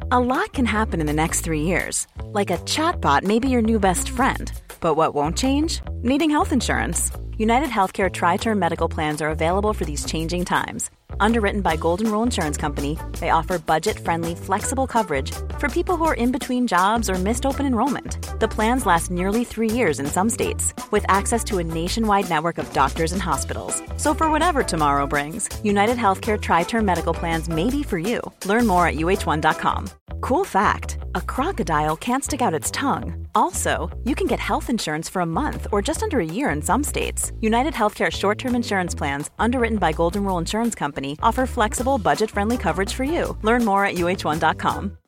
A lot can happen in the next 3 years. Like a chatbot may be your new best friend. But what won't change? Needing health insurance. United Healthcare Tri-Term Medical Plans are available for these changing times. Underwritten by Golden Rule Insurance Company, they offer budget-friendly, flexible coverage for people who are in between jobs or missed open enrollment. The plans last nearly 3 years in some states, with access to a nationwide network of doctors and hospitals. So for whatever tomorrow brings, United Healthcare Tri-Term Medical Plans may be for you. Learn more at uh1.com. Cool fact, a crocodile can't stick out its tongue. Also, you can get health insurance for a month or just under a year in some states. United Healthcare short-term insurance plans, underwritten by Golden Rule Insurance Company, offer flexible, budget-friendly coverage for you. Learn more at uh1.com.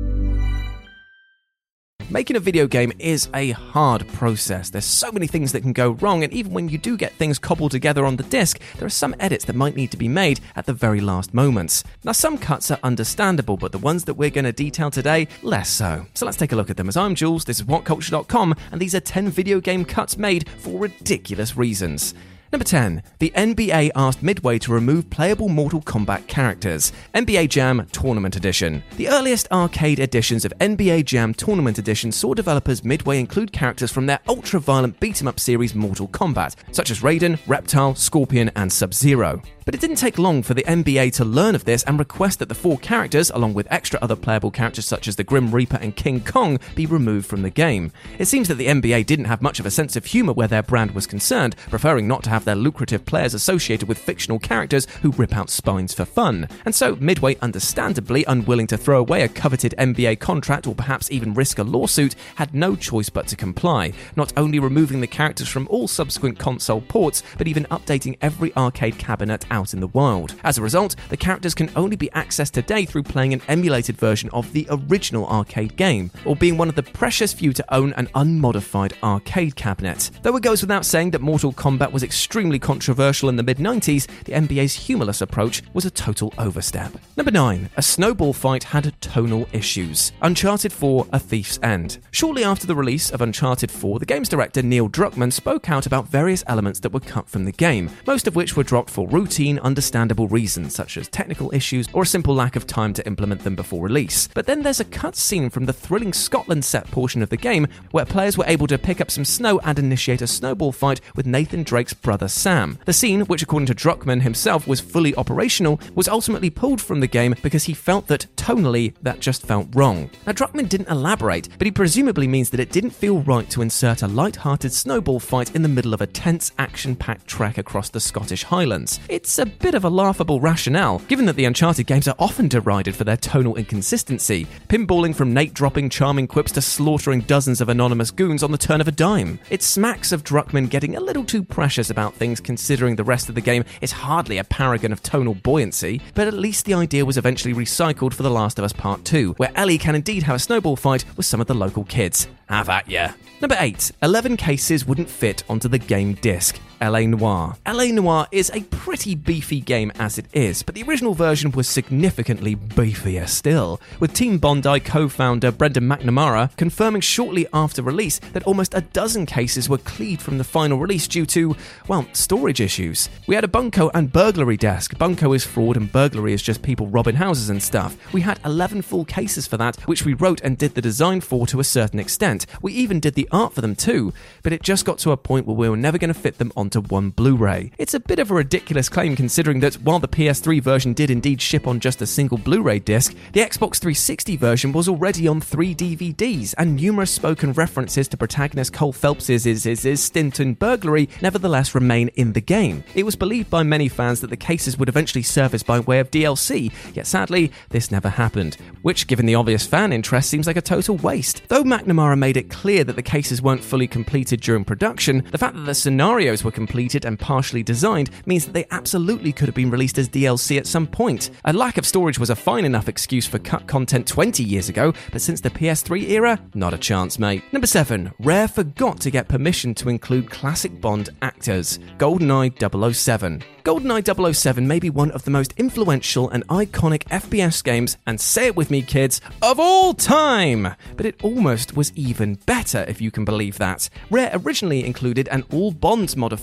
Making a video game is a hard process. There's so many things that can go wrong, and even when you do get things cobbled together on the disc, there are some edits that might need to be made at the very last moments. Now, some cuts are understandable, but the ones that we're going to detail today, less so. So let's take a look at them. As I'm Jules, this is WhatCulture.com, and these are 10 video game cuts made for ridiculous reasons. Number 10. The NBA asked Midway to remove playable Mortal Kombat characters. NBA Jam Tournament Edition. The earliest arcade editions of NBA Jam Tournament Edition saw developers Midway include characters from their ultra-violent beat-em-up series Mortal Kombat, such as Raiden, Reptile, Scorpion, and Sub-Zero. But it didn't take long for the NBA to learn of this and request that the 4 characters, along with extra other playable characters such as the Grim Reaper and King Kong, be removed from the game. It seems that the NBA didn't have much of a sense of humor where their brand was concerned, preferring not to have their lucrative players associated with fictional characters who rip out spines for fun. And so Midway, understandably unwilling to throw away a coveted NBA contract or perhaps even risk a lawsuit, had no choice but to comply, not only removing the characters from all subsequent console ports, but even updating every arcade cabinet out in the wild. As a result, the characters can only be accessed today through playing an emulated version of the original arcade game, or being one of the precious few to own an unmodified arcade cabinet. Though it goes without saying that Mortal Kombat was extremely controversial in the mid-90s, the NBA's humorless approach was a total overstep. Number 9. A snowball fight had tonal issues. Uncharted 4: A Thief's End. Shortly after the release of Uncharted 4, the game's director Neil Druckmann spoke out about various elements that were cut from the game, most of which were dropped for routine, understandable reasons such as technical issues or a simple lack of time to implement them before release. But then there's a cut scene from the thrilling Scotland set portion of the game where players were able to pick up some snow and initiate a snowball fight with Nathan Drake's brother Sam. The scene, which according to Druckmann himself was fully operational, was ultimately pulled from the game because he felt that tonally that just felt wrong. Now, Druckmann didn't elaborate, but he presumably means that it didn't feel right to insert a light-hearted snowball fight in the middle of a tense, action-packed trek across the Scottish Highlands. It's a bit of a laughable rationale, given that the Uncharted games are often derided for their tonal inconsistency, pinballing from Nate dropping charming quips to slaughtering dozens of anonymous goons on the turn of a dime. It smacks of Druckmann getting a little too precious about things, considering the rest of the game is hardly a paragon of tonal buoyancy, but at least the idea was eventually recycled for The Last of Us Part 2, where Ellie can indeed have a snowball fight with some of the local kids. Have at ya. Number 8. 11 cases wouldn't fit onto the game disc. L.A. Noire. L.A. Noire is a pretty beefy game as it is, but the original version was significantly beefier still, with Team Bondi co-founder Brendan McNamara confirming shortly after release that almost a dozen cases were cleared from the final release due to, well, storage issues. We had a bunco and burglary desk. Bunco is fraud and burglary is just people robbing houses and stuff. We had 11 full cases for that, which we wrote and did the design for to a certain extent. We even did the art for them too, but it just got to a point where we were never going to fit them onto one Blu-ray. It's a bit of a ridiculous claim considering that while the PS3 version did indeed ship on just a single Blu-ray disc, the Xbox 360 version was already on 3 DVDs, and numerous spoken references to protagonist Cole Phelps' stint in burglary nevertheless remain in the game. It was believed by many fans that the cases would eventually surface by way of DLC, yet sadly, this never happened, which given the obvious fan interest seems like a total waste. Though McNamara made it clear that the cases weren't fully completed during production, the fact that the scenarios were completed and partially designed means that they absolutely could have been released as DLC at some point. A lack of storage was a fine enough excuse for cut content 20 years ago, but since the PS3 era, not a chance, mate. Number 7. Rare forgot to get permission to include classic Bond actors. GoldenEye 007. GoldenEye 007 may be one of the most influential and iconic FPS games, and say it with me kids, of all time! But it almost was even better, if you can believe that. Rare originally included an all Bonds modifier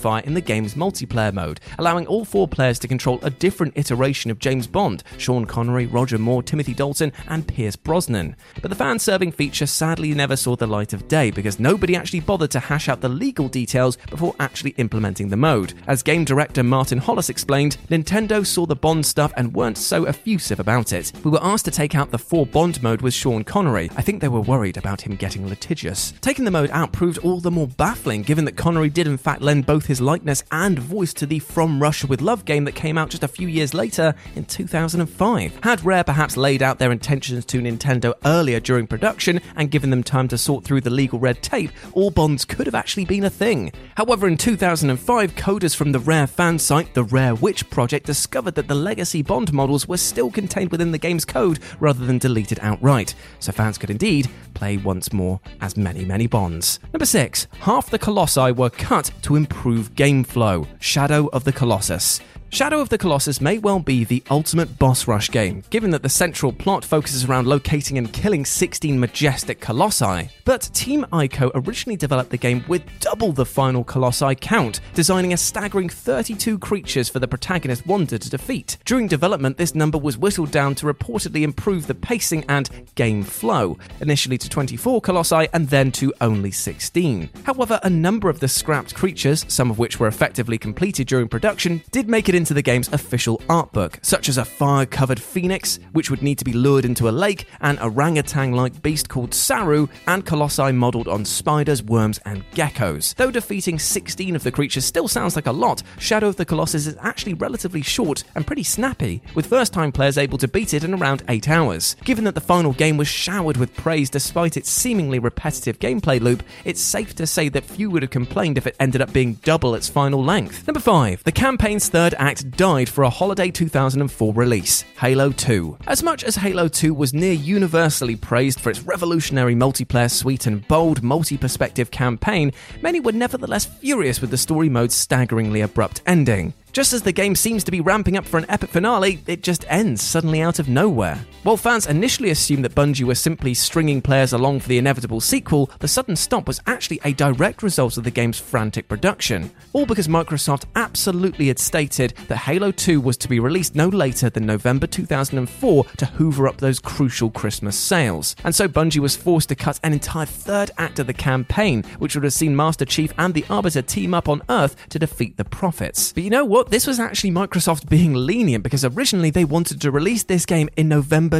modifier in the game's multiplayer mode, allowing all 4 players to control a different iteration of James Bond: Sean Connery, Roger Moore, Timothy Dalton, and Pierce Brosnan. But the fan-serving feature sadly never saw the light of day because nobody actually bothered to hash out the legal details before actually implementing the mode. As game director Martin Hollis explained, Nintendo saw the Bond stuff and weren't so effusive about it. We were asked to take out the 4 Bond mode with Sean Connery. I think they were worried about him getting litigious. Taking the mode out proved all the more baffling given that Connery did in fact lend both his likeness and voice to the From Russia with Love game that came out just a few years later in 2005. Had Rare perhaps laid out their intentions to Nintendo earlier during production and given them time to sort through the legal red tape, all Bonds could have actually been a thing. However, in 2005, coders from the Rare fan site, the Rare Witch Project, discovered that the legacy Bond models were still contained within the game's code rather than deleted outright, so fans could indeed play once more as many Bonds. Number 6. Half the Colossi were cut to improve game flow. Shadow of the Colossus. Shadow of the Colossus may well be the ultimate boss rush game, given that the central plot focuses around locating and killing 16 majestic colossi. But Team Ico originally developed the game with double the final colossi count, designing a staggering 32 creatures for the protagonist Wanda to defeat. During development, this number was whittled down to reportedly improve the pacing and game flow, initially to 24 colossi and then to only 16. However, a number of the scrapped creatures, some of which were effectively completed during production, did make it into the game's official art book, such as a fire-covered phoenix, which would need to be lured into a lake, an orangutan-like beast called Saru, and colossi modelled on spiders, worms, and geckos. Though defeating 16 of the creatures still sounds like a lot, Shadow of the Colossus is actually relatively short and pretty snappy, with first-time players able to beat it in around 8 hours. Given that the final game was showered with praise despite its seemingly repetitive gameplay loop, it's safe to say that few would have complained if it ended up being double its final length. Number 5. The campaign's third act died for a holiday 2004 release, Halo 2. As much as Halo 2 was near universally praised for its revolutionary multiplayer suite and bold multi-perspective campaign, many were nevertheless furious with the story mode's staggeringly abrupt ending. Just as the game seems to be ramping up for an epic finale, it just ends suddenly out of nowhere. While fans initially assumed that Bungie were simply stringing players along for the inevitable sequel, the sudden stop was actually a direct result of the game's frantic production. All because Microsoft absolutely had stated that Halo 2 was to be released no later than November 2004 to hoover up those crucial Christmas sales. And so Bungie was forced to cut an entire third act of the campaign, which would have seen Master Chief and the Arbiter team up on Earth to defeat the Prophets. But you know what? This was actually Microsoft being lenient because originally they wanted to release this game in November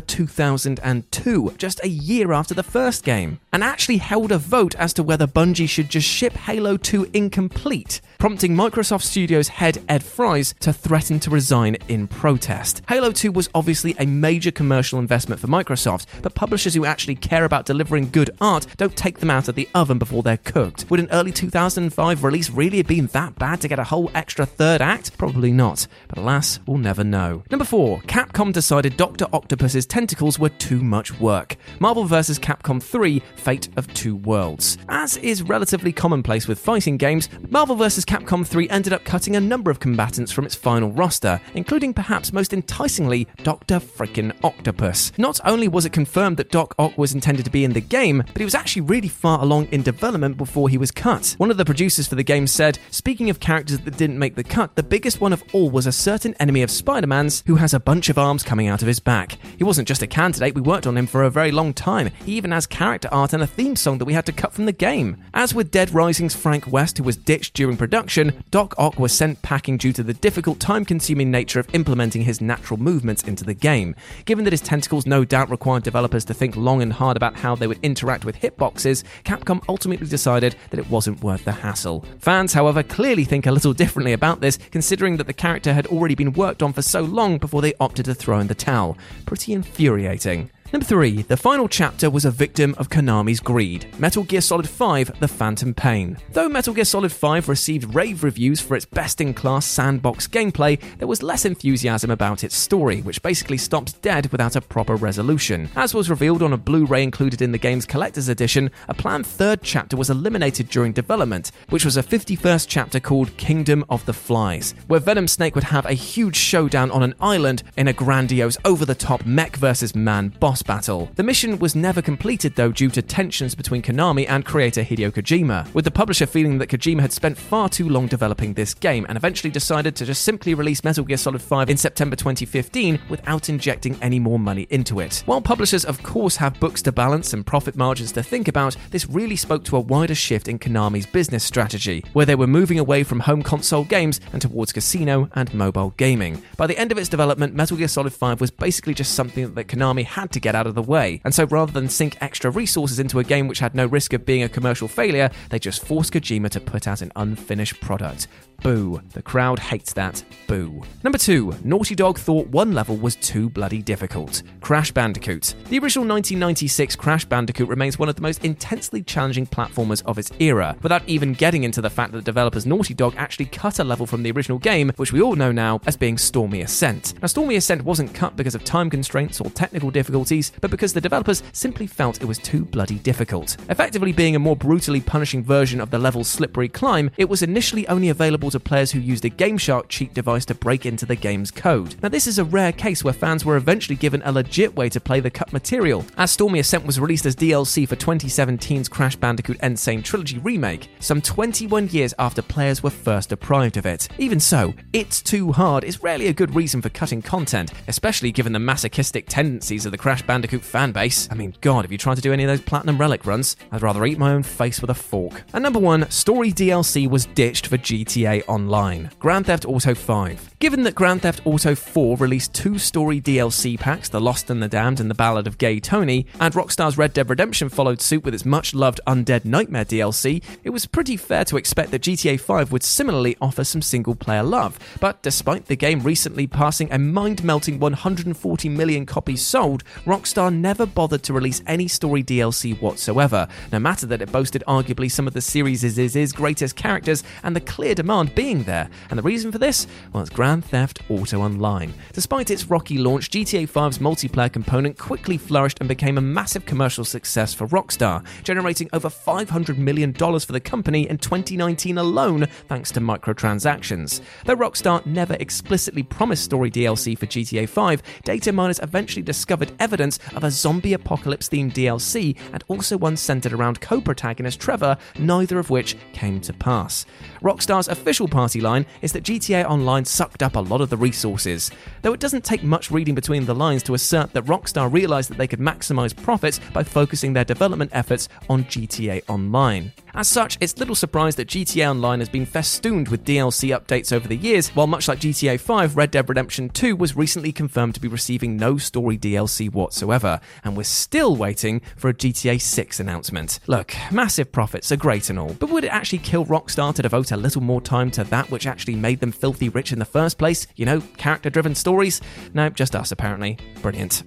2002, just a year after the first game, and actually held a vote as to whether Bungie should just ship Halo 2 incomplete, prompting Microsoft Studios head Ed Fries to threaten to resign in protest. Halo 2 was obviously a major commercial investment for Microsoft, but publishers who actually care about delivering good art don't take them out of the oven before they're cooked. Would an early 2005 release really have been that bad to get a whole extra third act? Probably not, but alas, we'll never know. Number 4. Capcom decided Dr. Octopus's tentacles were too much work. Marvel vs. Capcom 3, Fate of Two Worlds. As is relatively commonplace with fighting games, Marvel vs. Capcom 3 ended up cutting a number of combatants from its final roster, including perhaps most enticingly Dr. Frickin' Octopus. Not only was it confirmed that Doc Ock was intended to be in the game, but he was actually really far along in development before he was cut. One of the producers for the game said, "Speaking of characters that didn't make the cut, the biggest one of all was a certain enemy of Spider-Man's who has a bunch of arms coming out of his back. He wasn't just a candidate, we worked on him for a very long time. He even has character art and a theme song that we had to cut from the game." As with Dead Rising's Frank West, who was ditched during production, Doc Ock was sent packing due to the difficult, time-consuming nature of implementing his natural movements into the game. Given that his tentacles no doubt required developers to think long and hard about how they would interact with hitboxes, Capcom ultimately decided that it wasn't worth the hassle. Fans, however, clearly think a little differently about this, considering that the character had already been worked on for so long before they opted to throw in the towel. Pretty infuriating. Number 3. The final chapter was a victim of Konami's greed. Metal Gear Solid 5: The Phantom Pain. Though Metal Gear Solid 5 received rave reviews for its best-in-class sandbox gameplay, there was less enthusiasm about its story, which basically stops dead without a proper resolution. As was revealed on a Blu-ray included in the game's collector's edition, a planned third chapter was eliminated during development, which was a 51st chapter called Kingdom of the Flies, where Venom Snake would have a huge showdown on an island in a grandiose, over-the-top mech versus man boss battle. The mission was never completed though due to tensions between Konami and creator Hideo Kojima, with the publisher feeling that Kojima had spent far too long developing this game and eventually decided to just simply release Metal Gear Solid 5 in September 2015 without injecting any more money into it. While publishers of course have books to balance and profit margins to think about, this really spoke to a wider shift in Konami's business strategy, where they were moving away from home console games and towards casino and mobile gaming. By the end of its development, Metal Gear Solid 5 was basically just something that Konami had to get out of the way, and so rather than sink extra resources into a game which had no risk of being a commercial failure, they just forced Kojima to put out an unfinished product. Boo. The crowd hates that. Boo. Number 2. Naughty Dog thought one level was too bloody difficult. Crash Bandicoot. The original 1996 Crash Bandicoot remains one of the most intensely challenging platformers of its era, without even getting into the fact that the developers Naughty Dog actually cut a level from the original game, which we all know now as being Stormy Ascent. Now, Stormy Ascent wasn't cut because of time constraints or technical difficulties, but because the developers simply felt it was too bloody difficult. Effectively being a more brutally punishing version of the level's slippery climb, it was initially only available to players who used a GameShark cheat device to break into the game's code. Now, this is a rare case where fans were eventually given a legit way to play the cut material, as Stormy Ascent was released as DLC for 2017's Crash Bandicoot N. Sane Trilogy remake, some 21 years after players were first deprived of it. Even so, it's too hard is rarely a good reason for cutting content, especially given the masochistic tendencies of the Crash Bandicoot fanbase. I mean, God, if you tried to do any of those Platinum Relic runs, I'd rather eat my own face with a fork. And number 1, story DLC was ditched for GTA Online. Grand Theft Auto 5. Given that Grand Theft Auto 4 released 2 story DLC packs, The Lost and the Damned and The Ballad of Gay Tony, and Rockstar's Red Dead Redemption followed suit with its much-loved Undead Nightmare DLC, it was pretty fair to expect that GTA 5 would similarly offer some single-player love. But despite the game recently passing a mind-melting 140 million copies sold, Rockstar never bothered to release any story DLC whatsoever, no matter that it boasted arguably some of the series' greatest characters and the clear demand being there. And the reason for this? Well, it's Grand Theft Auto Online. Despite its rocky launch, GTA 5's multiplayer component quickly flourished and became a massive commercial success for Rockstar, generating over $500 million for the company in 2019 alone thanks to microtransactions. Though Rockstar never explicitly promised story DLC for GTA 5, data miners eventually discovered evidence of a zombie apocalypse-themed DLC and also one centered around co-protagonist Trevor, neither of which came to pass. Rockstar's official party line is that GTA Online sucked up a lot of the resources, though it doesn't take much reading between the lines to assert that Rockstar realized that they could maximize profits by focusing their development efforts on GTA Online. As such, it's little surprise that GTA Online has been festooned with DLC updates over the years, while much like GTA 5, Red Dead Redemption 2 was recently confirmed to be receiving no story DLC whatsoever, and we're still waiting for a GTA 6 announcement. Look, massive profits are great and all, but would it actually kill Rockstar to devote a little more time to that which actually made them filthy rich in the first place? You know, character-driven stories? No, just us apparently. Brilliant.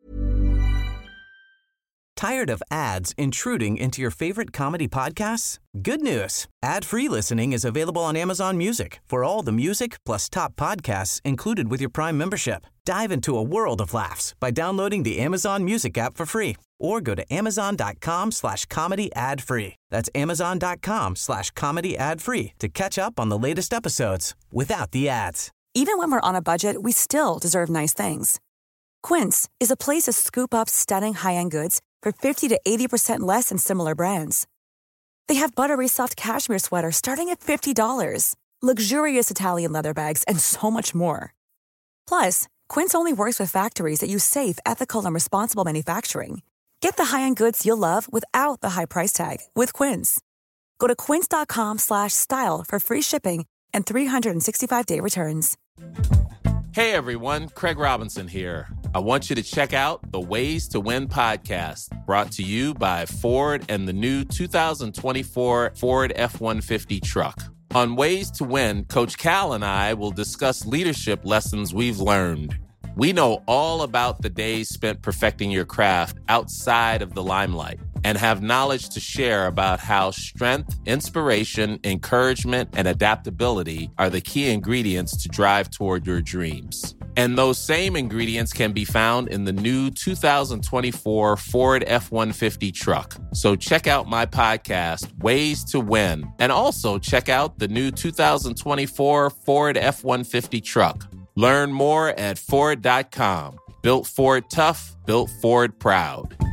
Tired of ads intruding into your favorite comedy podcasts? Good news. Ad-free listening is available on Amazon Music for all the music plus top podcasts included with your Prime membership. Dive into a world of laughs by downloading the Amazon Music app for free or go to amazon.com/comedy ad-free. That's amazon.com/comedy ad-free to catch up on the latest episodes without the ads. Even when we're on a budget, we still deserve nice things. Quince is a place to scoop up stunning high-end goods for 50 to 80% less than similar brands. They have buttery soft cashmere sweaters starting at $50, luxurious Italian leather bags, and so much more. Plus, Quince only works with factories that use safe, ethical, and responsible manufacturing. Get the high-end goods you'll love without the high price tag with Quince. Go to quince.com/style for free shipping and 365-day returns. Hey everyone, Craig Robinson here. I want you to check out the Ways to Win podcast, brought to you by Ford and the new 2024 Ford F-150 truck. On Ways to Win, Coach Cal and I will discuss leadership lessons we've learned. We know all about the days spent perfecting your craft outside of the limelight and have knowledge to share about how strength, inspiration, encouragement, and adaptability are the key ingredients to drive toward your dreams. And those same ingredients can be found in the new 2024 Ford F-150 truck. So check out my podcast, Ways to Win, and also check out the new 2024 Ford F-150 truck. Learn more at Ford.com. Built Ford tough, built Ford proud.